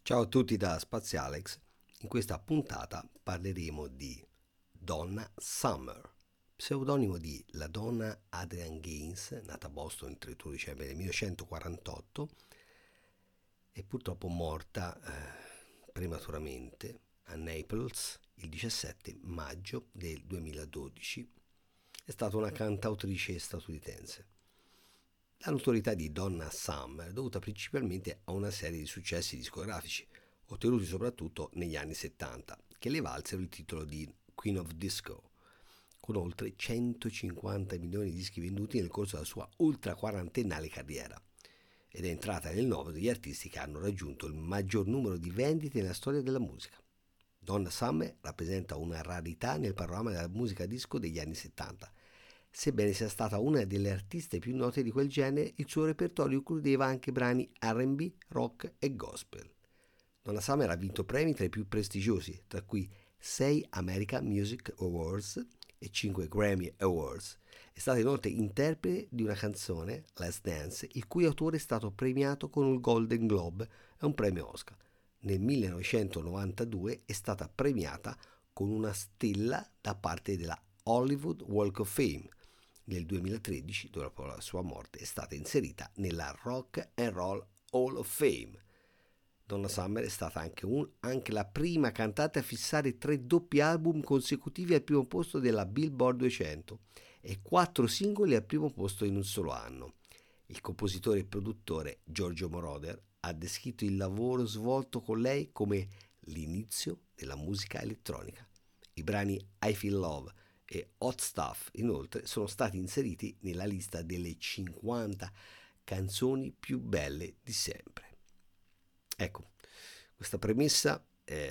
Ciao a tutti da Spazialex. In questa puntata parleremo di Donna Summer, pseudonimo di la donna Adrienne Gaines, nata a Boston il 31 dicembre del 1948 e purtroppo morta prematuramente a Naples il 17 maggio del 2012. È stata una cantautrice statunitense. La notorietà di Donna Summer è dovuta principalmente a una serie di successi discografici, ottenuti soprattutto negli anni 70, che le valsero il titolo di Queen of Disco, con oltre 150 milioni di dischi venduti nel corso della sua ultra quarantennale carriera, ed è entrata nel novero degli artisti che hanno raggiunto il maggior numero di vendite nella storia della musica. Donna Summer rappresenta una rarità nel panorama della musica disco degli anni 70. Sebbene sia stata una delle artiste più note di quel genere, il suo repertorio includeva anche brani R&B, rock e gospel. Donna Summer ha vinto premi tra i più prestigiosi, tra cui 6 American Music Awards e 5 Grammy Awards. È stata inoltre interprete di una canzone, Let's Dance, il cui autore è stato premiato con un Golden Globe e un premio Oscar. Nel 1992 è stata premiata con una stella da parte della Hollywood Walk of Fame. Nel 2013, dopo la sua morte, è stata inserita nella Rock and Roll Hall of Fame. Donna Summer è stata anche la prima cantante a fissare 3 doppi album consecutivi al primo posto della Billboard 200 e 4 singoli al primo posto in un solo anno. Il compositore e produttore Giorgio Moroder ha descritto il lavoro svolto con lei come l'inizio della musica elettronica. I brani I Feel Love e Hot Stuff, inoltre, sono stati inseriti nella lista delle 50 canzoni più belle di sempre. Ecco, questa premessa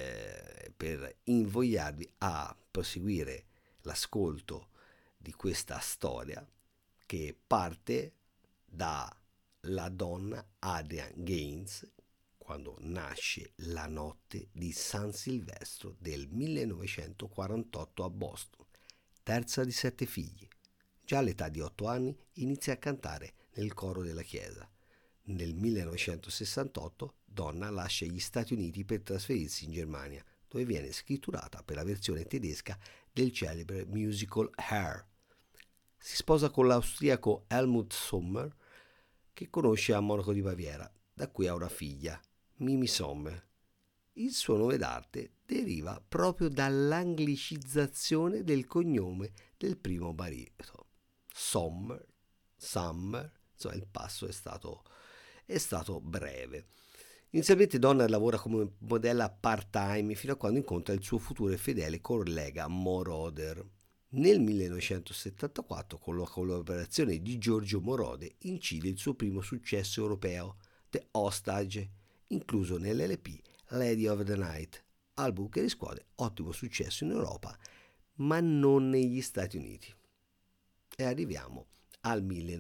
per invogliarvi a proseguire l'ascolto di questa storia che parte dalla donna Adrienne Gaines quando nasce la notte di San Silvestro del 1948 a Boston, terza di 7 figli. Già all'età di 8 anni inizia a cantare nel coro della chiesa. Nel 1968 Donna lascia gli Stati Uniti per trasferirsi in Germania, dove viene scritturata per la versione tedesca del celebre musical Hair. Si sposa con l'austriaco Helmut Sommer, che conosce a Monaco di Baviera, da cui ha una figlia, Mimi Sommer. Il suo nome d'arte deriva proprio dall'anglicizzazione del cognome del primo marito. Sommer, Summer, insomma il passo è stato breve. Inizialmente Donna lavora come modella part-time fino a quando incontra il suo futuro e fedele collega Moroder. Nel 1974, con la collaborazione di Giorgio Moroder, incide il suo primo successo europeo, The Hostage, incluso nell'LP Lady of the Night, album che riscuote ottimo successo in Europa, ma non negli Stati Uniti. E arriviamo al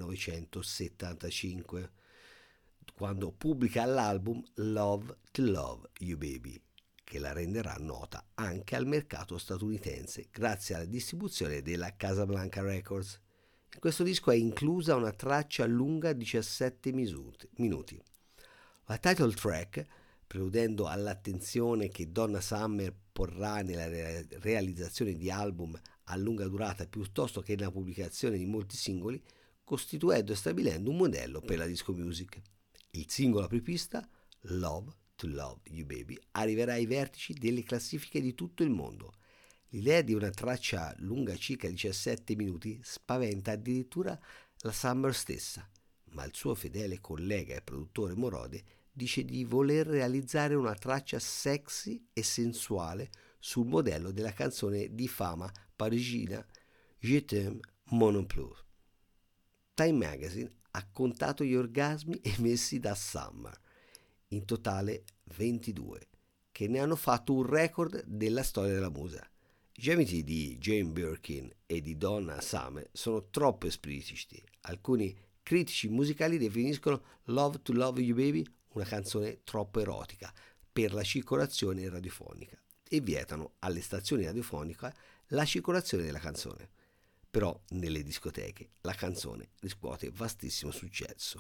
1975, quando pubblica l'album Love to Love You Baby, che la renderà nota anche al mercato statunitense grazie alla distribuzione della Casablanca Records. In questo disco è inclusa una traccia lunga 17 minuti. La title track, preludendo all'attenzione che Donna Summer porrà nella realizzazione di album a lunga durata piuttosto che nella pubblicazione di molti singoli, costituendo e stabilendo un modello per la disco music. Il singolo apripista, Love to Love You Baby, arriverà ai vertici delle classifiche di tutto il mondo. L'idea di una traccia lunga circa 17 minuti spaventa addirittura la Summer stessa, ma il suo fedele collega e produttore Morode dice di voler realizzare una traccia sexy e sensuale sul modello della canzone di fama parigina Je t'aime moi non plus. Time Magazine ha contato gli orgasmi emessi da Summer, in totale 22, che ne hanno fatto un record della storia della musica. I gemiti di Jane Birkin e di Donna Summer sono troppo espliciti. Alcuni critici musicali definiscono Love to Love You Baby una canzone troppo erotica per la circolazione radiofonica e vietano alle stazioni radiofoniche la circolazione della canzone. Però nelle discoteche la canzone riscuote vastissimo successo.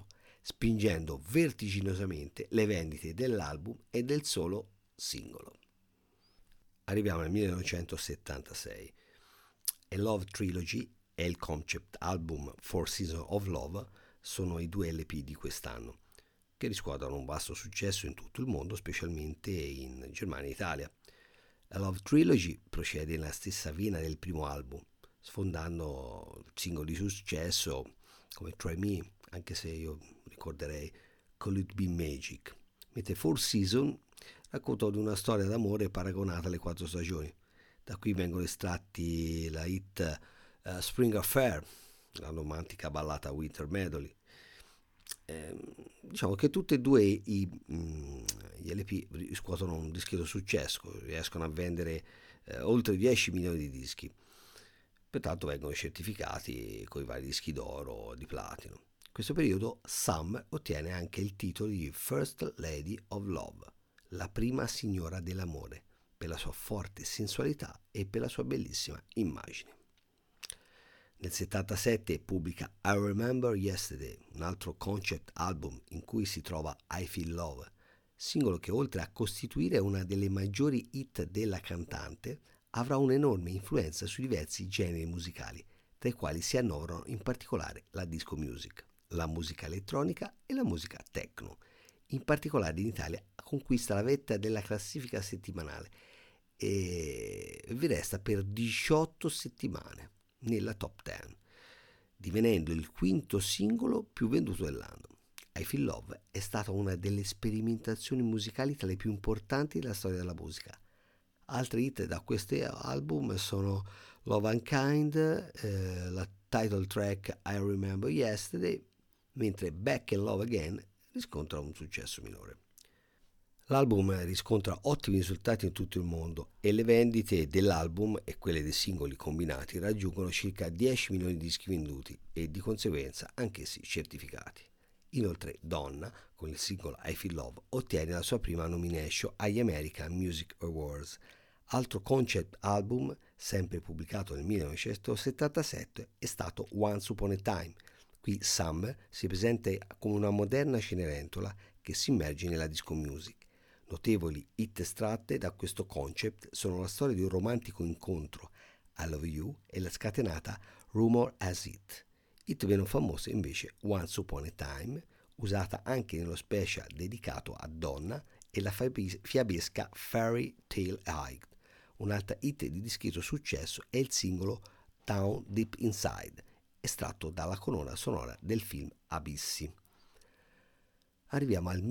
spingendo vertiginosamente le vendite dell'album e del solo singolo. Arriviamo al 1976. A Love Trilogy e il concept album Four Seasons of Love sono i due LP di quest'anno, che riscuotono un vasto successo in tutto il mondo, specialmente in Germania e Italia. A Love Trilogy procede nella stessa vena del primo album, sfondando singoli di successo come Try Me, anche se io ricorderei Could It Be Magic, mentre Four Seasons racconta di una storia d'amore paragonata alle 4 stagioni. Da qui vengono estratti la hit Spring Affair, la romantica ballata Winter Medley. Diciamo che tutti e due gli LP riscuotono un discreto successo, riescono a vendere oltre 10 milioni di dischi, pertanto vengono certificati con i vari dischi d'oro o di platino. In questo periodo Summer ottiene anche il titolo di First Lady of Love, la prima signora dell'amore, per la sua forte sensualità e per la sua bellissima immagine. Nel 1977 pubblica I Remember Yesterday, un altro concept album in cui si trova I Feel Love, singolo che oltre a costituire una delle maggiori hit della cantante, avrà un'enorme influenza su diversi generi musicali, tra i quali si annoverano in particolare la disco music, la musica elettronica e la musica techno. In particolare in Italia conquista la vetta della classifica settimanale e vi resta per 18 settimane nella top 10, divenendo il quinto singolo più venduto dell'anno. I Feel Love è stata una delle sperimentazioni musicali tra le più importanti della storia della musica. Altri hit da questo album sono Love Unkind, la title track I Remember Yesterday, mentre Back in Love Again riscontra un successo minore. L'album riscontra ottimi risultati in tutto il mondo e le vendite dell'album e quelle dei singoli combinati raggiungono circa 10 milioni di dischi venduti e di conseguenza anch'essi certificati. Inoltre Donna, con il singolo I Feel Love, ottiene la sua prima nomination agli American Music Awards. Altro concept album, sempre pubblicato nel 1977, è stato Once Upon a Time. Qui Summer si presenta come una moderna Cenerentola che si immerge nella disco music. Notevoli hit estratte da questo concept sono la storia di un romantico incontro, I Love You, e la scatenata Rumor Has It. Hit meno famosa invece Once Upon a Time, usata anche nello special dedicato a Donna, e la fiabesca Fairy Tale High. Un'altra hit di discreto successo è il singolo Down Deep Inside, estratto dalla colonna sonora del film Abissi. Arriviamo al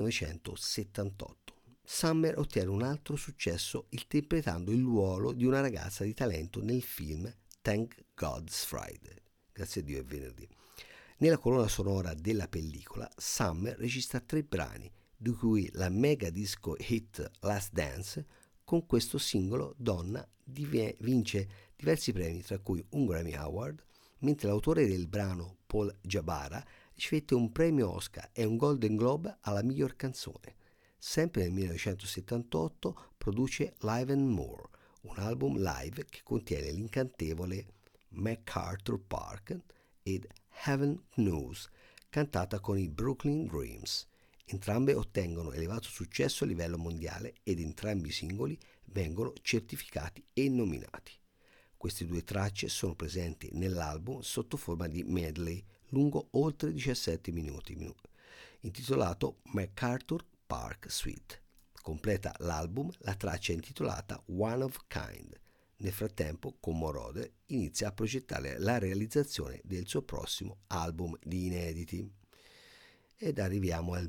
1978. Summer ottiene un altro successo interpretando il ruolo di una ragazza di talento nel film Thank God's Friday. Grazie a Dio è venerdì. Nella colonna sonora della pellicola, Summer registra 3 brani, di cui la mega disco hit Last Dance. Con questo singolo Donna vince diversi premi, tra cui un Grammy Award, mentre l'autore del brano, Paul Jabara, ricevette un premio Oscar e un Golden Globe alla miglior canzone. Sempre nel 1978 produce Live and More, un album live che contiene l'incantevole MacArthur Park ed Heaven Knows, cantata con i Brooklyn Dreams. Entrambe ottengono elevato successo a livello mondiale ed entrambi i singoli vengono certificati e nominati. Queste 2 tracce sono presenti nell'album sotto forma di medley lungo oltre 17 minuti, intitolato MacArthur Park Suite. Completa l'album la traccia intitolata One of Kind. Nel frattempo, con Moroder inizia a progettare la realizzazione del suo prossimo album di inediti. Ed arriviamo al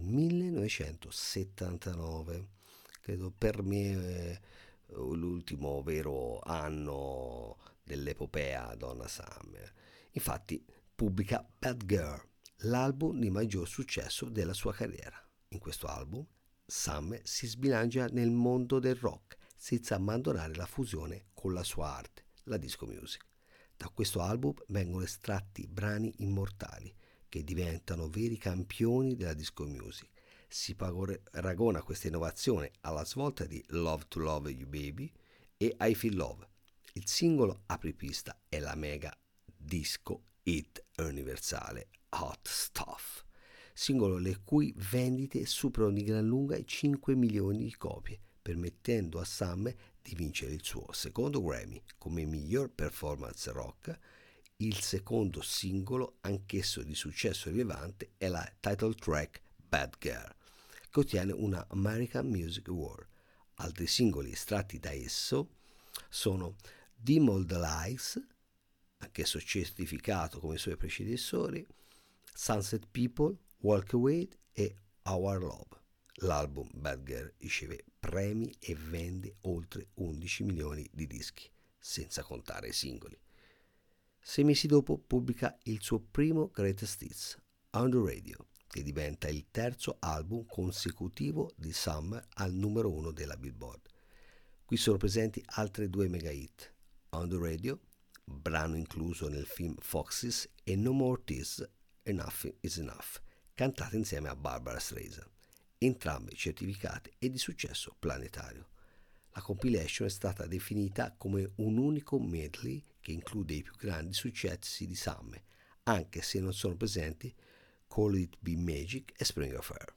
1979, credo per me l'ultimo vero anno dell'epopea Donna Summer. Infatti pubblica Bad Girl, l'album di maggior successo della sua carriera. In questo album Summer si sbilancia nel mondo del rock senza abbandonare la fusione con la sua arte, la disco music. Da questo album vengono estratti brani immortali che diventano veri campioni della disco music. Si paragona questa innovazione alla svolta di Love to Love You Baby e I Feel Love. Il singolo apripista è la mega disco hit universale Hot Stuff. singolo le cui vendite superano di gran lunga i 5 milioni di copie, permettendo a Summer di vincere il suo secondo Grammy come miglior performance rock. Il secondo singolo, anch'esso di successo rilevante, è la title track Bad Girl, che ottiene una American Music Award. Altri singoli estratti da esso sono Dim All the Lights, anch'esso certificato come i suoi predecessori, Sunset People, Walk Away e Our Love. L'album Bad Girl riceve premi e vende oltre 11 milioni di dischi, senza contare i singoli. 6 mesi dopo pubblica il suo primo Greatest Hits, On the Radio, che diventa il terzo album consecutivo di Summer al numero 1 della Billboard. Qui sono presenti altre due mega hit, On the Radio, brano incluso nel film Foxes, e No More Tears, Enough is Enough, cantate insieme a Barbara Streisand, entrambe certificate e di successo planetario. La compilation è stata definita come un unico medley che include i più grandi successi di Summer, anche se non sono presenti Call It Be Magic e Spring Affair.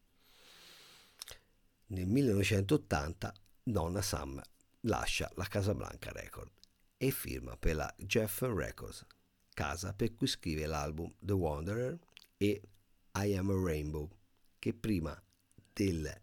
Nel 1980 Donna Summer lascia la Casablanca Records e firma per la Geffen Records, casa per cui scrive l'album The Wanderer e I Am a Rainbow, che prima del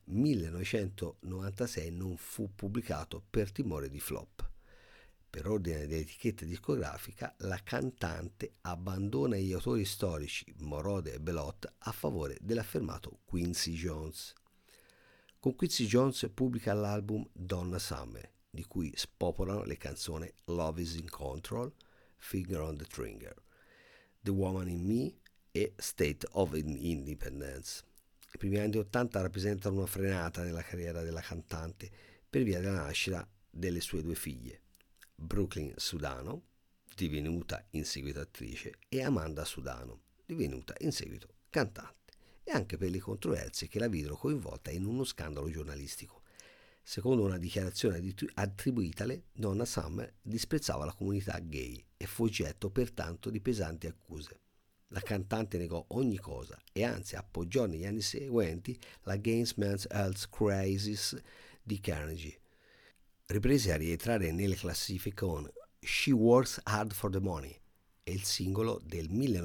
1996 non fu pubblicato per timore di flop. Per ordine dell'etichetta discografica, la cantante abbandona gli autori storici Moroder e Belot a favore dell'affermato Quincy Jones. Con Quincy Jones pubblica l'album Donna Summer, di cui spopolano le canzoni Love is in Control, Finger on the Trigger, The Woman in Me e State of Independence. I primi anni 80 rappresentano una frenata nella carriera della cantante per via della nascita delle sue due figlie, Brooklyn Sudano, divenuta in seguito attrice, e Amanda Sudano, divenuta in seguito cantante, e anche per le controversie che la videro coinvolta in uno scandalo giornalistico. Secondo una dichiarazione attribuitale, Donna Summer disprezzava la comunità gay e fu oggetto pertanto di pesanti accuse. La cantante negò ogni cosa e anzi appoggiò negli anni seguenti la Gay Men's Health Crisis di Carnegie. Riprese a rientrare nelle classifiche con She Works Hard for the Money e il singolo del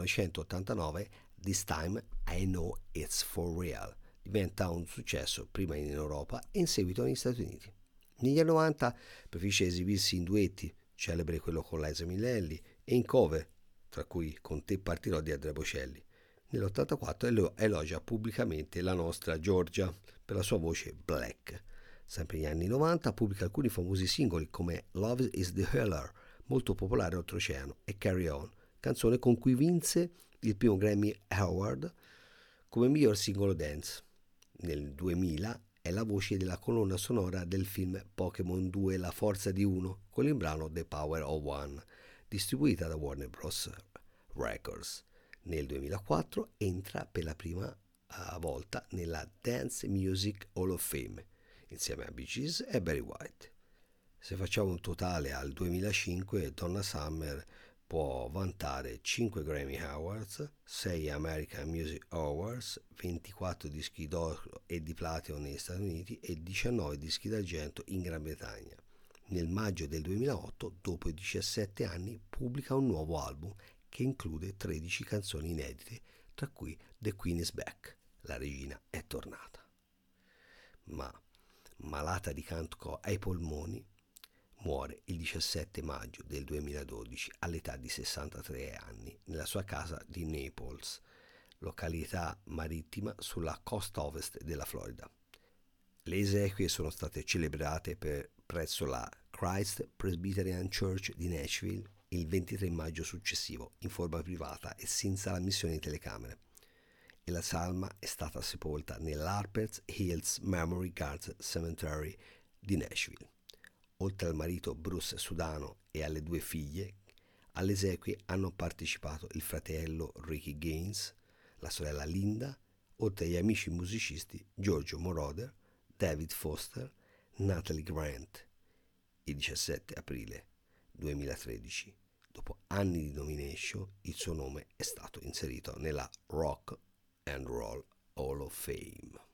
1989 This Time I Know It's For Real. Diventa un successo prima in Europa e in seguito negli Stati Uniti. Negli anni 90 preferisce esibirsi in duetti, celebre quello con Liza Minnelli, e in cover, tra cui Con te partirò di Andrea Bocelli. Nell'84 elogia pubblicamente la nostra Georgia per la sua voce black. Sempre negli anni 90 pubblica alcuni famosi singoli come Love is the Healer, molto popolare oltreoceano, e Carry On, canzone con cui vinse il primo Grammy Award come miglior singolo dance. Nel 2000 è la voce della colonna sonora del film Pokémon 2 La Forza di Uno con il brano The Power of One, distribuita da Warner Bros. Records. Nel 2004 entra per la prima volta nella Dance Music Hall of Fame, insieme a Bee Gees e Barry White. Se facciamo un totale al 2005, Donna Summer può vantare 5 Grammy Awards, 6 American Music Awards, 24 dischi d'oro e di platino negli Stati Uniti e 19 dischi d'argento in Gran Bretagna. Nel maggio del 2008, dopo i 17 anni, pubblica un nuovo album che include 13 canzoni inedite, tra cui The Queen is Back, la regina è tornata. Ma, malata di cancro ai polmoni, muore il 17 maggio del 2012 all'età di 63 anni nella sua casa di Naples, località marittima sulla costa ovest della Florida. Le esequie sono state celebrate presso la Christ Presbyterian Church di Nashville il 23 maggio successivo, in forma privata e senza l'ammissione di telecamere, e la salma è stata sepolta nell'Harpers Hills Memory Guard Cemetery di Nashville. Oltre al marito Bruce Sudano e alle due figlie, alle esequie hanno partecipato il fratello Ricky Gaines, la sorella Linda, oltre agli amici musicisti Giorgio Moroder, David Foster, Natalie Grant. Il 17 aprile 2013, dopo anni di nomination, il suo nome è stato inserito nella Rock and Roll Hall of Fame.